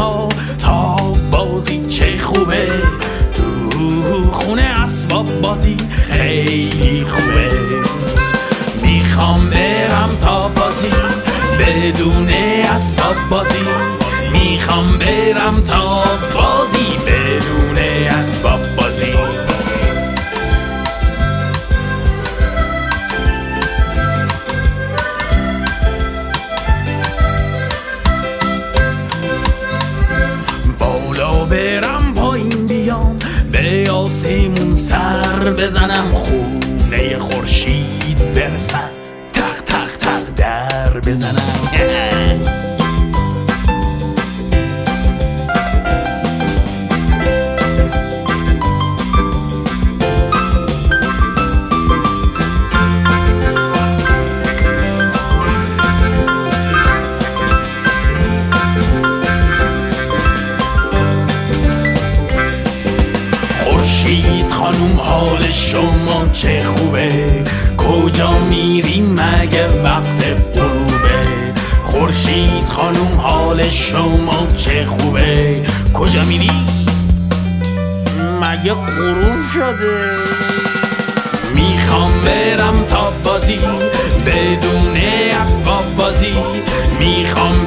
تا بازی چه خوبه، تو خونه اسباب بازی خیلی خوبه. میخوام برم تا بازی بدون اسباب بازی، میخوام برم تا بازی بدون اسباب بازی. بالا برم پایین بیام، به آسمون سر بزنم، خونه خورشید برسم، تق تق تق در بزنم. خورشید خانوم حال شما چه خوبه، کجا میری مگه وقت غروبه؟ خورشید خانوم حال شما چه خوبه، کجا میری مگه غروب شده؟ میخوام برم تا بازی بدون اسباب بازی، میخوام